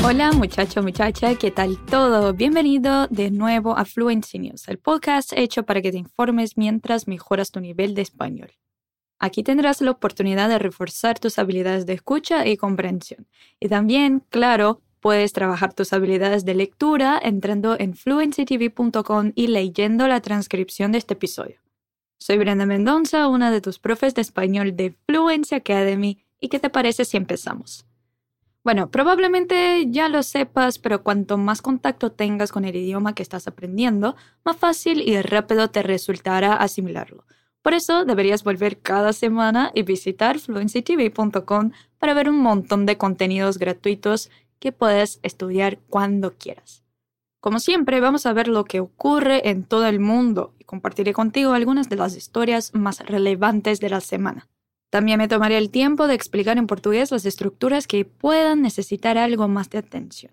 Hola muchacho, muchacha, ¿qué tal todo? Bienvenido de nuevo a Fluency News, el podcast hecho para que te informes mientras mejoras tu nivel de español. Aquí tendrás la oportunidad de reforzar tus habilidades de escucha y comprensión. Y también, claro, puedes trabajar tus habilidades de lectura entrando en fluencytv.com y leyendo la transcripción de este episodio. Soy Brenda Mendoza, una de tus profes de español de Fluency Academy, ¿y qué te parece si empezamos? Bueno, probablemente ya lo sepas, pero cuanto más contacto tengas con el idioma que estás aprendiendo, más fácil y rápido te resultará asimilarlo. Por eso deberías volver cada semana y visitar fluencytv.com para ver un montón de contenidos gratuitos que puedes estudiar cuando quieras. Como siempre, vamos a ver lo que ocurre en todo el mundo y compartiré contigo algunas de las historias más relevantes de la semana. También me tomaré el tiempo de explicar en portugués las estructuras que puedan necesitar algo más de atención.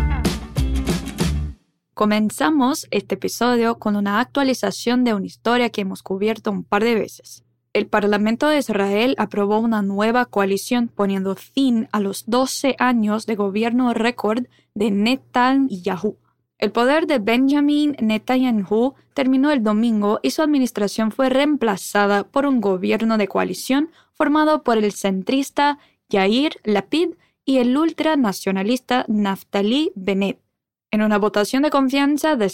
Comenzamos este episodio con una actualización de una historia que hemos cubierto un par de veces. El Parlamento de Israel aprobó una nueva coalición poniendo fin a los 12 años de gobierno récord de Netanyahu. El poder de Benjamin Netanyahu terminó el domingo y su administración fue reemplazada por un gobierno de coalición formado por el centrista Yair Lapid y el ultranacionalista Naftali Bennett. En una votación de confianza de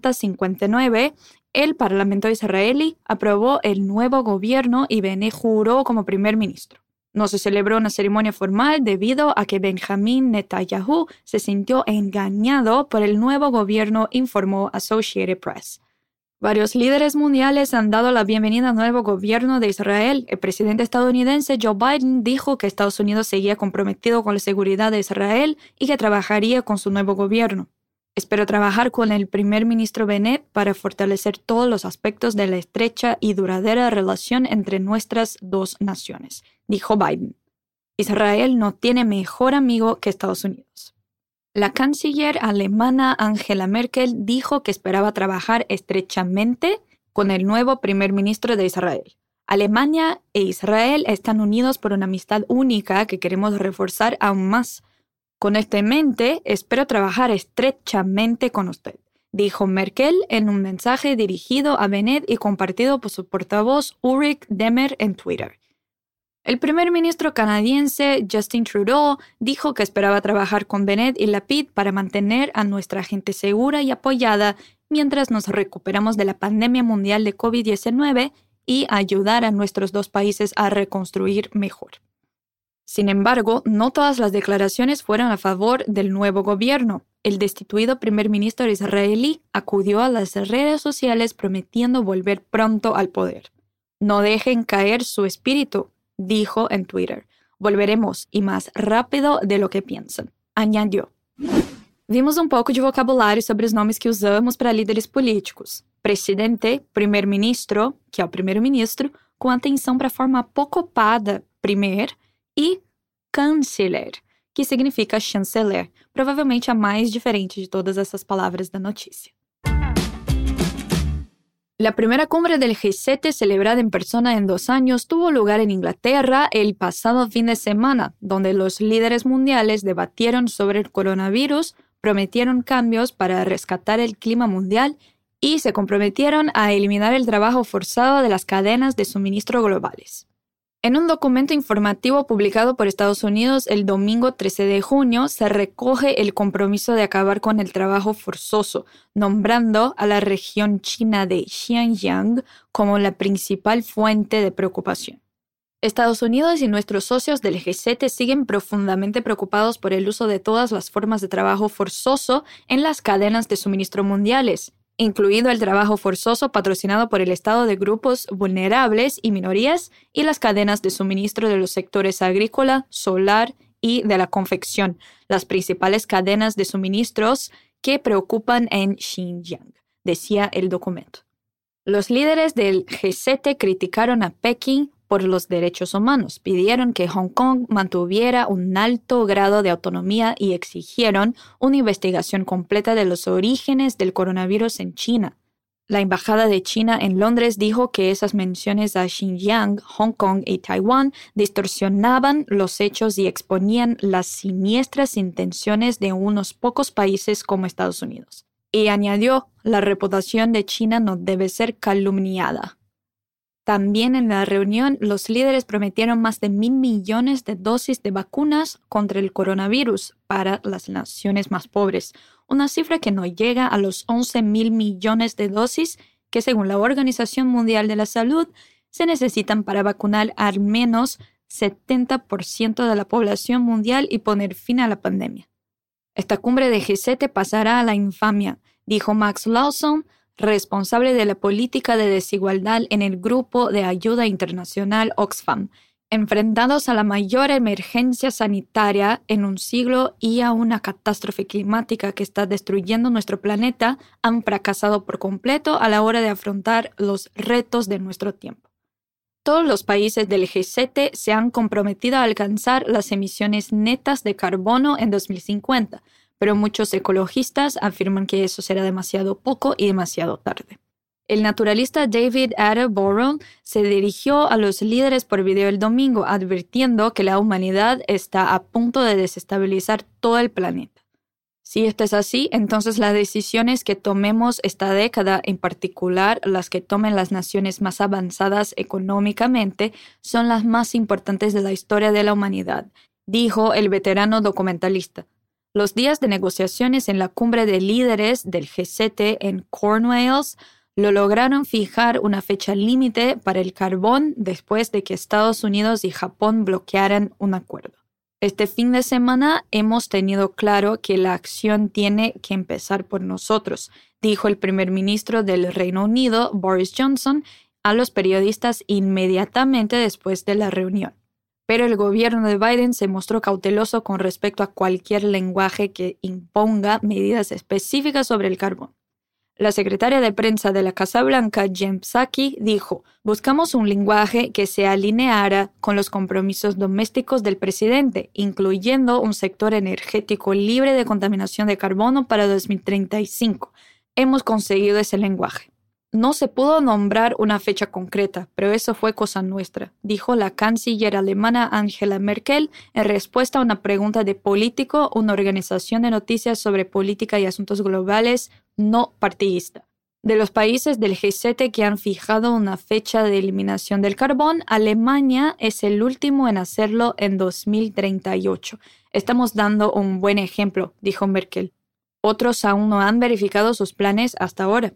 60-59, el Parlamento israelí aprobó el nuevo gobierno y Bennett juró como primer ministro. No se celebró una ceremonia formal debido a que Benjamin Netanyahu se sintió engañado por el nuevo gobierno, informó Associated Press. Varios líderes mundiales han dado la bienvenida al nuevo gobierno de Israel. El presidente estadounidense Joe Biden dijo que Estados Unidos seguía comprometido con la seguridad de Israel y que trabajaría con su nuevo gobierno. Espero trabajar con el primer ministro Bennett para fortalecer todos los aspectos de la estrecha y duradera relación entre nuestras dos naciones, dijo Biden. Israel no tiene mejor amigo que Estados Unidos. La canciller alemana Angela Merkel dijo que esperaba trabajar estrechamente con el nuevo primer ministro de Israel. Alemania e Israel están unidos por una amistad única que queremos reforzar aún más. Con esto en mente, espero trabajar estrechamente con usted, dijo Merkel en un mensaje dirigido a Bennett y compartido por su portavoz Ulrich Demmer en Twitter. El primer ministro canadiense Justin Trudeau dijo que esperaba trabajar con Bennett y Lapid para mantener a nuestra gente segura y apoyada mientras nos recuperamos de la pandemia mundial de COVID-19 y ayudar a nuestros dos países a reconstruir mejor. Sin embargo, no todas las declaraciones fueron a favor del nuevo gobierno. El destituido primer ministro israelí acudió a las redes sociales prometiendo volver pronto al poder. No dejen caer su espíritu, dijo en Twitter. Volveremos y más rápido de lo que piensan, añadió. Vimos um pouco de vocabulário sobre os nomes que usamos para líderes políticos. Presidente, primeiro-ministro, que é o primeiro-ministro, com atenção para a forma apocopada, primeiro, e Kanzler, que significa chanceler, provavelmente a mais diferente de todas essas palavras da notícia. La primera cumbre del G7 celebrada en persona en 2 años tuvo lugar en Inglaterra el pasado fin de semana, donde los líderes mundiales debatieron sobre el coronavirus, prometieron cambios para rescatar el clima mundial y se comprometieron a eliminar el trabajo forzado de las cadenas de suministro globales. En un documento informativo publicado por Estados Unidos el domingo 13 de junio, se recoge el compromiso de acabar con el trabajo forzoso, nombrando a la región china de Xinjiang como la principal fuente de preocupación. Estados Unidos y nuestros socios del G7 siguen profundamente preocupados por el uso de todas las formas de trabajo forzoso en las cadenas de suministro mundiales, incluido el trabajo forzoso patrocinado por el Estado de grupos vulnerables y minorías y las cadenas de suministro de los sectores agrícola, solar y de la confección, las principales cadenas de suministros que preocupan en Xinjiang, decía el documento. Los líderes del G7 criticaron a Pekín por los derechos humanos, pidieron que Hong Kong mantuviera un alto grado de autonomía y exigieron una investigación completa de los orígenes del coronavirus en China. La embajada de China en Londres dijo que esas menciones a Xinjiang, Hong Kong y Taiwán distorsionaban los hechos y exponían las siniestras intenciones de unos pocos países como Estados Unidos. Y añadió, la reputación de China no debe ser calumniada. También en la reunión, los líderes prometieron más de 1.000 millones de dosis de vacunas contra el coronavirus para las naciones más pobres, una cifra que no llega a los 11.000 millones de dosis que, según la Organización Mundial de la Salud, se necesitan para vacunar al menos 70% de la población mundial y poner fin a la pandemia. Esta cumbre de G7 pasará a la infamia, dijo Max Lawson, responsable de la política de desigualdad en el Grupo de Ayuda Internacional Oxfam, enfrentados a la mayor emergencia sanitaria en un siglo y a una catástrofe climática que está destruyendo nuestro planeta, han fracasado por completo a la hora de afrontar los retos de nuestro tiempo. Todos los países del G7 se han comprometido a alcanzar las emisiones netas de carbono en 2050, pero muchos ecologistas afirman que eso será demasiado poco y demasiado tarde. El naturalista David Attenborough se dirigió a los líderes por video el domingo, advirtiendo que la humanidad está a punto de desestabilizar todo el planeta. Si esto es así, entonces las decisiones que tomemos esta década, en particular las que tomen las naciones más avanzadas económicamente, son las más importantes de la historia de la humanidad, dijo el veterano documentalista. Los días de negociaciones en la cumbre de líderes del G7 en Cornwalls lo lograron fijar una fecha límite para el carbón después de que Estados Unidos y Japón bloquearan un acuerdo. Este fin de semana hemos tenido claro que la acción tiene que empezar por nosotros, dijo el primer ministro del Reino Unido, Boris Johnson, a los periodistas inmediatamente después de la reunión. Pero el gobierno de Biden se mostró cauteloso con respecto a cualquier lenguaje que imponga medidas específicas sobre el carbón. La secretaria de prensa de la Casa Blanca, Jen Psaki, dijo: «Buscamos un lenguaje que se alineara con los compromisos domésticos del presidente, incluyendo un sector energético libre de contaminación de carbono para 2035. Hemos conseguido ese lenguaje». No se pudo nombrar una fecha concreta, pero eso fue cosa nuestra, dijo la canciller alemana Angela Merkel en respuesta a una pregunta de Político, una organización de noticias sobre política y asuntos globales no partidista. De los países del G7 que han fijado una fecha de eliminación del carbón, Alemania es el último en hacerlo en 2038. Estamos dando un buen ejemplo, dijo Merkel. Otros aún no han verificado sus planes hasta ahora.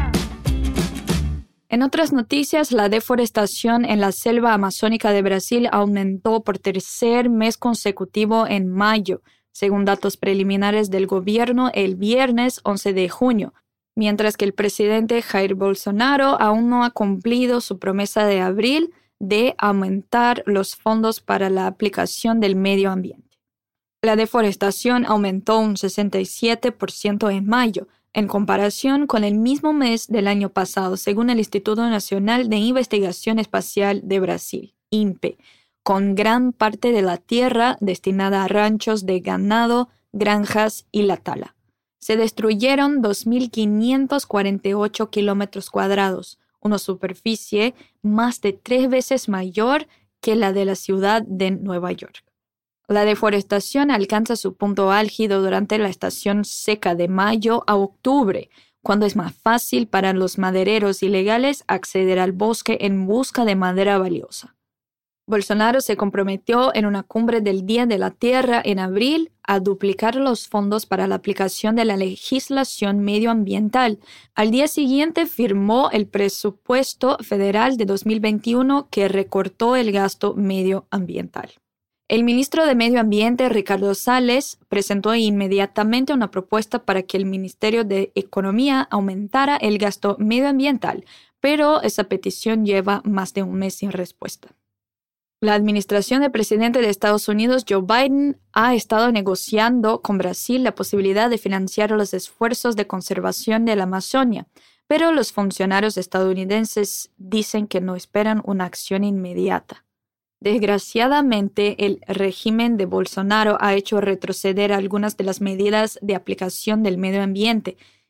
En otras noticias, la deforestación en la selva amazónica de Brasil aumentó por tercer mes consecutivo en mayo, según datos preliminares del gobierno el viernes 11 de junio, mientras que el presidente Jair Bolsonaro aún no ha cumplido su promesa de abril de aumentar los fondos para la aplicación del medio ambiente. La deforestación aumentó un 67% en mayo, en comparación con el mismo mes del año pasado, según el Instituto Nacional de Investigación Espacial de Brasil, INPE, con gran parte de la tierra destinada a ranchos de ganado, granjas y la tala. Se destruyeron 2.548 kilómetros cuadrados, una superficie más de 3 veces mayor que la de la ciudad de Nueva York. La deforestación alcanza su punto álgido durante la estación seca de mayo a octubre, cuando es más fácil para los madereros ilegales acceder al bosque en busca de madera valiosa. Bolsonaro se comprometió en una cumbre del Día de la Tierra en abril a duplicar los fondos para la aplicación de la legislación medioambiental. Al día siguiente firmó el presupuesto federal de 2021 que recortó el gasto medioambiental. El ministro de Medio Ambiente, Ricardo Salles, presentó inmediatamente una propuesta para que el Ministerio de Economía aumentara el gasto medioambiental, pero esa petición lleva más de un mes sin respuesta. La administración del presidente de Estados Unidos, Joe Biden, ha estado negociando con Brasil la posibilidad de financiar los esfuerzos de conservación de la Amazonia, pero los funcionarios estadounidenses dicen que no esperan una acción inmediata. Desgraciadamente, el régimen de Bolsonaro ha hecho retroceder algunas de las medidas de aplicación del medio ambiente,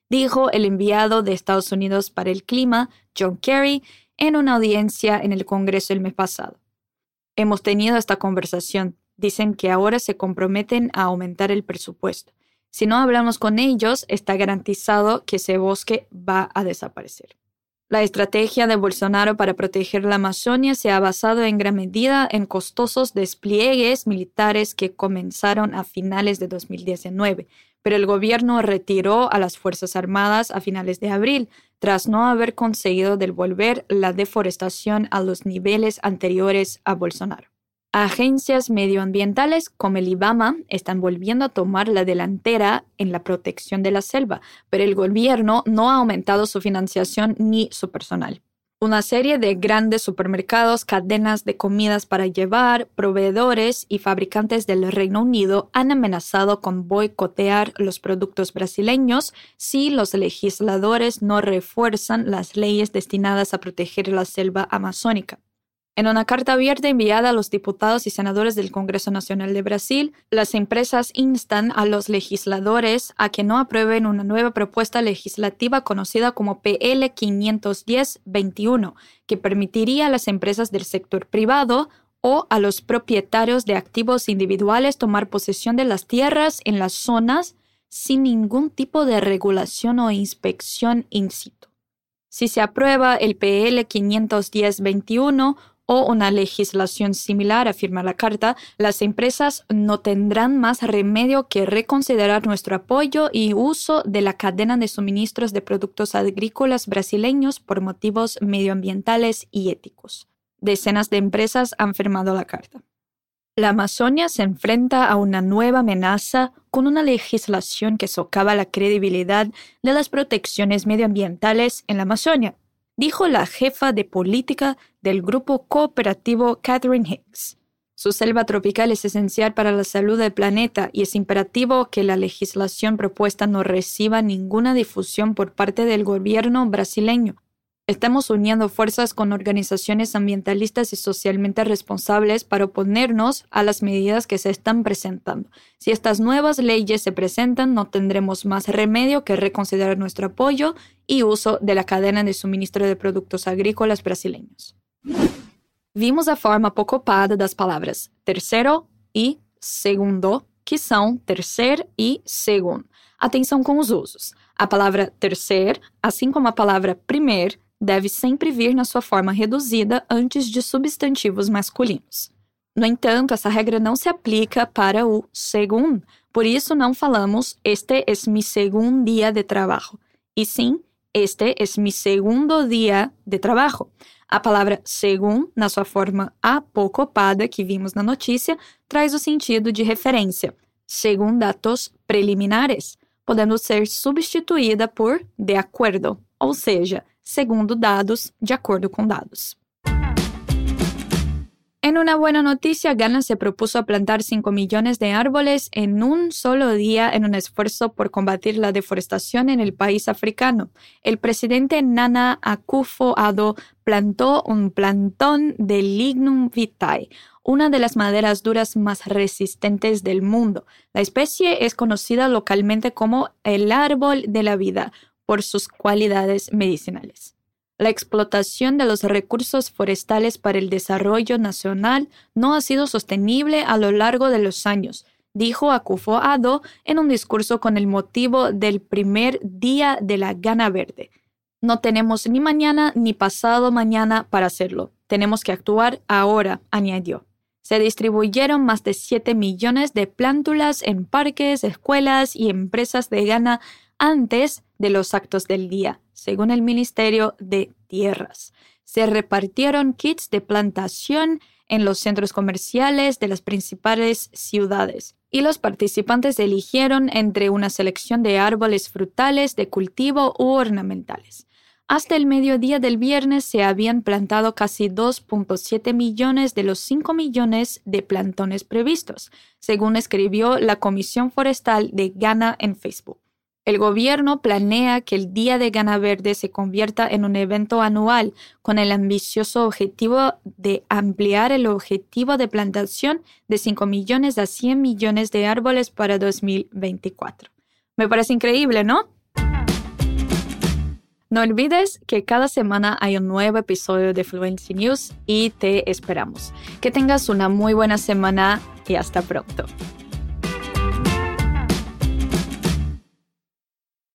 dijo el enviado de Estados Unidos para el Clima, John Kerry, en una audiencia en el Congreso el mes pasado. Hemos tenido esta conversación. Dicen que ahora se comprometen a aumentar el presupuesto. Si no hablamos con ellos, está garantizado que ese bosque va a desaparecer. La estrategia de Bolsonaro para proteger la Amazonia se ha basado en gran medida en costosos despliegues militares que comenzaron a finales de 2019, pero el gobierno retiró a las Fuerzas Armadas a finales de abril, tras no haber conseguido devolver la deforestación a los niveles anteriores a Bolsonaro. Agencias medioambientales como el IBAMA están volviendo a tomar la delantera en la protección de la selva, pero el gobierno no ha aumentado su financiación ni su personal. Una serie de grandes supermercados, cadenas de comidas para llevar, proveedores y fabricantes del Reino Unido han amenazado con boicotear los productos brasileños si los legisladores no refuerzan las leyes destinadas a proteger la selva amazónica. En una carta abierta enviada a los diputados y senadores del Congreso Nacional de Brasil, las empresas instan a los legisladores a que no aprueben una nueva propuesta legislativa conocida como PL 510-21, que permitiría a las empresas del sector privado o a los propietarios de activos individuales tomar posesión de las tierras en las zonas sin ningún tipo de regulación o inspección in situ. Si se aprueba el PL 510-21, o una legislación similar, afirma la carta, las empresas no tendrán más remedio que reconsiderar nuestro apoyo y uso de la cadena de suministros de productos agrícolas brasileños por motivos medioambientales y éticos. Decenas de empresas han firmado la carta. La Amazonia se enfrenta a una nueva amenaza con una legislación que socava la credibilidad de las protecciones medioambientales en la Amazonia, dijo la jefa de política del grupo cooperativo Catherine Hicks. Su selva tropical es esencial para la salud del planeta y es imperativo que la legislación propuesta no reciba ninguna difusión por parte del gobierno brasileño. Estamos uniendo fuerzas con organizaciones ambientalistas y socialmente responsables para oponernos a las medidas que se están presentando. Si estas nuevas leyes se presentan, no tendremos más remedio que reconsiderar nuestro apoyo y uso de la cadena de suministro de productos agrícolas brasileños. Vimos a forma pouco ocupada das palavras terceiro e segundo, que são terceiro e segundo. Atenção com os usos. A palavra terceiro, assim como a palavra primeiro, deve sempre vir na sua forma reduzida antes de substantivos masculinos. No entanto, essa regra não se aplica para o segundo, por isso não falamos este es mi segundo día de trabajo, e sim, este es mi segundo día de trabajo. A palavra segundo, na sua forma apocopada que vimos na notícia, traz o sentido de referência, segundo datos preliminares, podendo ser substituída por de acuerdo, ou seja, segundo dados, de acuerdo con dados. En una buena noticia, Ghana se propuso plantar 5 millones de árboles en un solo día en un esfuerzo por combatir la deforestación en el país africano. El presidente Nana Akufo-Addo plantó un plantón de Lignum vitae, una de las maderas duras más resistentes del mundo. La especie es conocida localmente como el árbol de la vida, por sus cualidades medicinales. La explotación de los recursos forestales para el desarrollo nacional no ha sido sostenible a lo largo de los años, dijo Akufo-Addo en un discurso con el motivo del primer día de la Ghana Verde. No tenemos ni mañana ni pasado mañana para hacerlo. Tenemos que actuar ahora, añadió. Se distribuyeron más de 7 millones de plántulas en parques, escuelas y empresas de Ghana antes de los actos del día, según el Ministerio de Tierras. Se repartieron kits de plantación en los centros comerciales de las principales ciudades y los participantes eligieron entre una selección de árboles frutales de cultivo u ornamentales. Hasta el mediodía del viernes se habían plantado casi 2.7 millones de los 5 millones de plantones previstos, según escribió la Comisión Forestal de Ghana en Facebook. El gobierno planea que el Día de Ghana Verde se convierta en un evento anual con el ambicioso objetivo de ampliar el objetivo de plantación de 5 millones a 100 millones de árboles para 2024. Me parece increíble, ¿no? No olvides que cada semana hay un nuevo episodio de Fluency News y te esperamos. Que tengas una muy buena semana y hasta pronto.